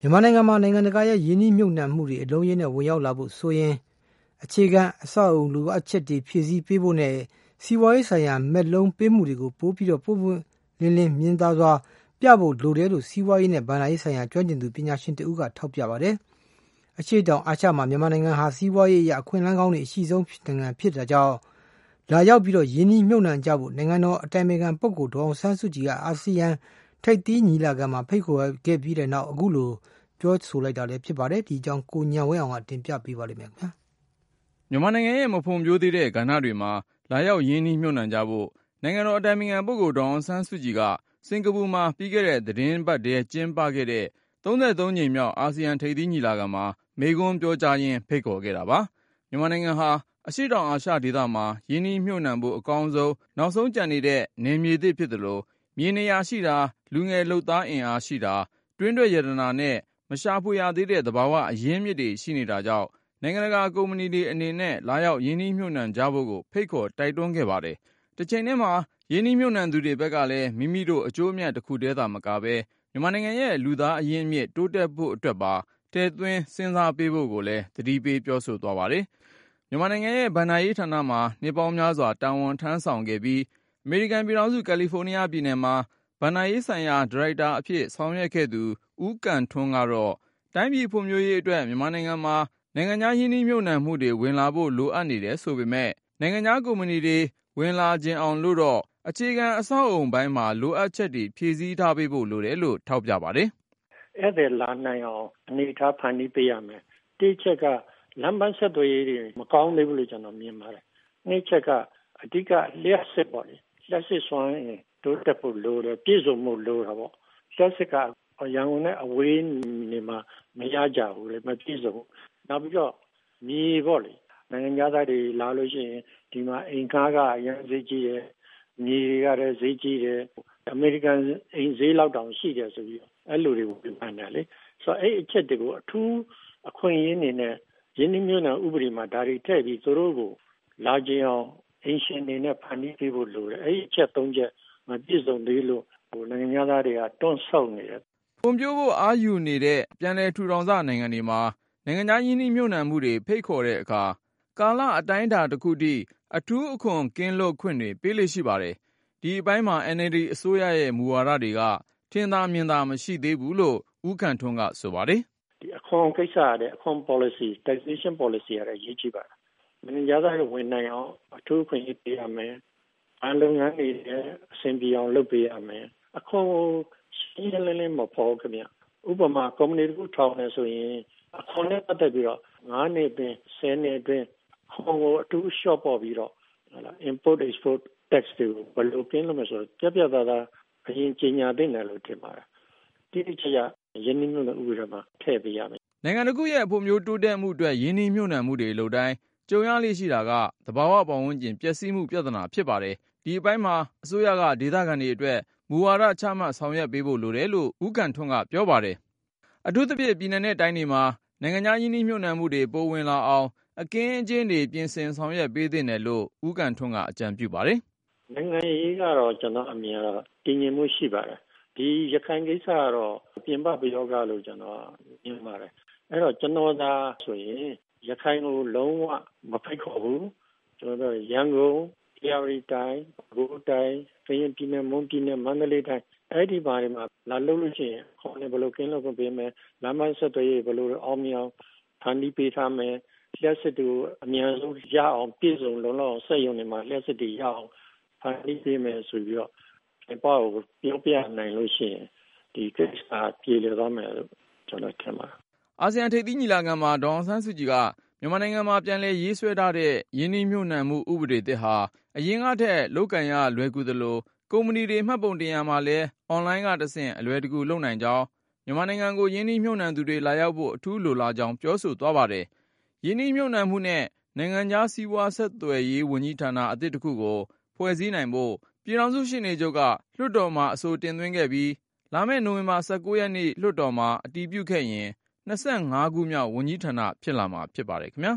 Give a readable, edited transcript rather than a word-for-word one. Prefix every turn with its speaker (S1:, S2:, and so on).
S1: မြန်မာနိုင်ငံမှာနိုင်ငံတကာရဲ့ရင်းနှီးမြှုပ်နှံမှုတွေအလုံးရင်းနဲ့ဝင်ရောက်လာဖို့ဆိုရင်အခြေခံအဆောက်အအုံလိုအပ်ချက်တွေဖြည့်ဆည်းပေးဖို့နဲ့စီးပွားရေးဆိုင်ရာမက်လုံးပေးမှုတွေကိုပိုပြီးပွင့်ပွင့်လင်းလင်းမြင်သာစွာပြဖို့လိုတယ်လို့စီးပွားရေးနဲ့ဘဏ္ဍာရေးဆိုင်ရာကျွမ်းကျင်သူပညာရှင်တဦးကထောက်ပြပါတယ်။အရှေ့တောင်အာရှမှာမြန်မာနိုင်ငံဟာစီးပွားရေးအရအခွင့်အလမ်းကောင်းတွေအရှိဆုံးနိုင်ငံဖြစ်တာကြောင့်လာရောက်ပြီးရင်းနှီးမြှုပ်နှံကြဖို့နိုင်ငံတော်အတိုင်ပင်ခံပုဂ္ဂိုလ်ဒေါ်အောင်ဆန်းစုကြည်ကအာဆီယံထိပ်သီးညီလာခံမှာဖိတ်ခေါ်ခဲ့ပြီးတဲ့နောက်အခုလိုပြောဆိုလိုက်တာလည်းဖြစ်ပါတယ်။ဒီအကြောင်းကိုဉာဏ်ဝင်းအောင်ကတင်ပြပေးပါလိမ့်မယ်ခင်ဗျာ
S2: ။မြန်မာနိုင်ငံရဲ့မဖွံ့ဖြိုးသေးတဲ့ကဏ္ဍတွေမှာလာရောက်ရင်းနှီးမြှုပ်နှံကြဖို့နိုင်ငံတော်အတိုင်ပင်ခံပုဂ္ဂိုလ်ဒေါ်အောင်ဆန်းစုကြည်ကစင်ကာပူမှာပြီးခဲ့တဲ့သီတင်းပတ်တည်းကျင်းပခဲ့တဲ့33ကြိမ်မြောက်အာဆီယံထိပ်သီးညီလာခံမှာမိန့်ခွန်းပြောကြားရင်းဖိတ်ခေါ်ခဲ့တာပါ။မြန်မာနိုင်ငံဟာအရှေ့တောင်အာရှဒေသမှာရင်းနှီးမြှုပ်နှံဖို့အကောင်းဆုံးနောက်ဆုံးကျန်နေတဲ့နယ်မြေသစ်ဖြစ်သလိုမြေနေရာရှိတာလူငယ်လုပ်သားအင်အားရှိတာတွင်းထွက်ရတနာနဲ့မရှာဖွေရသေးတဲ့သဘာဝအရင်းမြစ်တွေရှိနေတာကြောင့်နိုင်ငံတကာကုမ္ပဏီတွေအနေနဲ့လာရောက်ရင်းနှီးမြှုပ်နှံကြဖို့ကိုဖိတ်ခေါ်တိုက်တွန်းခဲ့ပါတယ်။တစ်ချိန်တည်းမှာရင်းနှီးမြှုပ်နှံသူတွေဘက်ကလည်းမိမိတို့အကျိုးအမြတ်တစ်ခုတည်းသာမကပဲမြန်မာနိုင်ငံရဲ့လူသားအရင်းအမြစ်တိုးတက်ဖို့အတွက်ပါထည့်သွင်းစဉ်းစားပေးဖို့ကိုလည်းသတိပေးပြောဆိုသွားပါတယ်။မြန်မာနိုင်ငံရဲ့ဘဏ္ဍာရေးဌာနမှာနှစ်ပေါင်းများစွာတာဝန်ထမ်းဆောင်ခဲ့ပြီးအမေရိကန်ပြည်ထောင်စုကယ်လီဖိုးနီးယားပြည်နယ်မှာဘဏ္ဍာရေးဆိုင်ရာဒါရိုက်တာအဖြစ်ဆောင်ရွက်ခဲ့သူဦးကံထွန်းကတော့တိုင်းပြည်ဖွံ့ဖြိုးရေးအတွက်မြန်မာနိုင်ငံမှာနိုင်ငံခြားရင်းနှီးမြှုပ်နှံမှုတွေဝင်လာဖို့လိုအပ်နေတယ်ဆိုပေမဲ့နိုင်ငံခြားကုမ္ပဏီတွေဝင်လာခြင်းအောင်လို့တော့အခြေခံအဆောက်အုံပိုင်းမှာလိုအပ်ချက်တွေဖြည့်ဆည်းထားပေးဖို့လိုတယ်လို့ထောက်ပြပါတယ်
S3: ။အဲ့ဒါလာနိုင်အောင်အနေထားဖန်တီးပေးရမယ်။တစ်ချက်ကလမ်းပန်းဆက်သွယ်ရေးတွေမကောင်းသေးဘူးလို့ကျွန်တော်မြင်ပါတယ်။နှစ်ချက်ကအဓိကလျှက်စစ်ပေါ့လေ။လျှက်စစ်စွမ်းတိုးတက်ဖို့လိုတယ်ပြည့်စုံမှုလိုတာပေါ့။လျှက်စစ်ကရန်ကုန်နဲ့အဝေးနေမှာမရကြဘူးလေမပြည့်စုံနောက်ပြီးတော့မြေပေါ့လေနိုင်ငံသားတွေလာလို့ရှိရင်ဒီမှာအိမ်ကားကအရင်ဈေးကြီးတယ်မြေတွေကလည်းဈေးကြီးတယ်အမေရိကန်အိမ်ဈေးလောက်တောင်ရှိတယ်ဆိုပြီးအဲ့လိုတွေကိုပြပန်းတယ်လေဆိုတော့အဲ့အချက်တွေကိုအထူးအခွင့်အရေးနေနဲ့ရင်းနှီးမြှုပ်နှံဥပဒေမှာဒါတွေထည့်ပြီးသူတို့ကိုလာကြအောင်အင်ရှင်တွေနဲ့ဖန်တီးပေးဖို့လိုတယ်အဲ့အချက်၃ချက်မပြည့်စုံသေးလို့နိုင်ငံသားတွေကတွန့်ဆောက်နေတယ်
S2: ဖွံ့ဖြိုးဖို့အားယူနေတဲ့ပြန်လည်ထူထောင်စနိုင်ငံတွေမှာနိုင်ငံခြားရင်းနှီးမြှုပ်နှံမှုတွေဖိတ်ခေါ်တဲ့အခါကာလအတိုင်းအတာတစ်ခုထိအထူးအခွန်ကင်းလွတ်ခွင့်တွေပေးလေ့ရှိပါတယ်။ဒီအပိုင်းမှာ NLD အစိုးရရဲ့မူဝါဒတွေကထင်သာမြင်သာမရှိသေးဘူးလို့ဦးခန့်ထွန်းကဆိုပါတယ်
S3: ။ဒီအခွန်ကိစ္စတဲ့အခွန် policy taxation policy ရရေးကြည့်ပါနိုင်ငံသားတွေဝင်နိုင်အောင်အထူးခွင့်ပေးရမယ်။အလုပ်ငန်းတွေအဆင်ပြေအောင်လုပ်ပေးရမယ်။အခွန်ရှင်းလင်းလင်းမဖော်ခင်ဗျဥပမာကုမ္ပဏီတစ်ခုထောင်နေဆိုရင်အခွန်နဲ့ပတ်သက်ပြီးတော့9နှစ်အတွင်း10နှစ်အတွင်းခွန်ကိုအထူး short ပေါ်ပြီးတော့import export tax တွေကိုဘယ်လိုကင်းလို့မဆိုပြပြသားသားအရင်ကြီးညာသိတယ်လို့ထင်ပါတယ်ဒီတစ်ချက်ရင်းနှီးမြှုပ်နှံဥပဒေမှာထည့်ပေးရမယ်
S2: နိုင်ငံတစ်ခုရဲ့ဖွံ့ဖြိုးတိုးတက်မှုအတွက်ရင်းနှီးမြှုပ်နှံမှုတွေလုပ်တိုင်းကြုံရလိမ့်ရှိတာကသဘာဝပတ်ဝန်းကျင်ပျက်စီးမှုပြဿနာဖြစ်ပါတယ်ဒီအပိုင်းမှာအစိုးရကဒေသခံတွေအတွက်မူဝါဒချမှတ်ဆောင်ရွက်ပေးဖို့လိုတယ်လို့ဦးကံထွန်းကပြောပါတယ်အထူးသဖြင့်ပြည်내နဲ့တိုင်းတွေမှာနိုင်ငံခြားရင်းနှီးမြှုပ်နှံမှုတွေပိုဝင်လာအောင်အခင်းအကျင်းတွေပြင်ဆင်ဆောင်ရွက်ပေးသင့်တယ်လို့ဦးကံထွန်းကအကြံပြုပါတယ်
S3: နိုင်ငံရေးကတော့ကျွန်တော်အမြင်ကတော့တည်ငြိမ်မှုရှိပါတယ်ဒီရခိုင်ကိစ္စကတော့ပြင်ပပယောဂလို့ကျွန်တော်မြင်ပါတယ်အဲ့တော့ကျွန်တော်သာဆိုရင်ရခိုင်ကိုလုံးဝမဖိတ်ခေါ်ဘူးကျွန်တော်ရန်ကုန်Yarri တိုင်း၊ဘူတိုင်း၊ကရင်ပြည်နယ်၊မွန်ပြည်နယ်၊မန္တလေးတိုင်းအဲ့ဒီဘာတွေမှာလာလို့လို့ရှိရင်ခေါင်းနဲ့ဘယ်လိုကင်းလို့ပေးမယ်လမ်းမဆက်သွယ်ရေးဘယ်လိုအောင်မြောင်ဖန်တီးပေးထားမယ်လျှက်စစ်တွေကိုအများဆုံးရအောင်ပြည့်စုံလုံလောက်အောင်စက်ရုံတွေမှာလျှက်စစ်တွေရအောင်ဖန်တီးပေးမယ်ဆိုပြီးတော့အပေါ့ကိုပြောပြနိုင်လို့ရှိရင်ဒီကိစ္စပြေလည်သွားမယ်လို့ကျွန်တော်ထင်ပါတယ်
S2: အာဆီယံထိပ်သီးညီလာခံမှာဒေါ်အောင်ဆန်းစုကြည်ကမြန်မာနိုင်ငံမှာပြန်လည်ရေးဆွဲထားတဲ့ယင်းနှိမ့်မြှုပ်နှံမှုဥပဒေသစ်ဟာအရင်ကထက်လုပ်ကံရလွယ်ကူသလိုကုမ္ပဏီတွေမှတ်ပုံတင်ရမှာလည်းအွန်လိုင်းကတဆင့်အလွယ်တကူလုပ်နိုင်ကြောင်းမြန်မာနိုင်ငံကိုယင်းနှိမ့်မြှုပ်နှံသူတွေလာရောက်ဖို့အထူးလိုလားကြောင်းပြောဆိုသွားပါတယ်။ယင်းနှိမ့်မြှုပ်နှံမှုနဲ့နိုင်ငံခြားစီးပွားဆက်သွယ်ရေးဝန်ကြီးဌာနအသစ်တစ်ခုကိုဖွဲ့စည်းနိုင်ဖို့ပြည်ထောင်စုရှေ့နေချုပ်ကလွှတ်တော်မှာအဆိုတင်သွင်းခဲ့ပြီးလာမယ့်နိုဝင်ဘာ19ရက်နေ့လွှတ်တော်မှာအတည်ပြုခဲ့ရင်25ခုမြောက်ဝန်ကြီးဌာနဖြစ်လာမှာဖြစ်ပါတယ်ခင်ဗျာ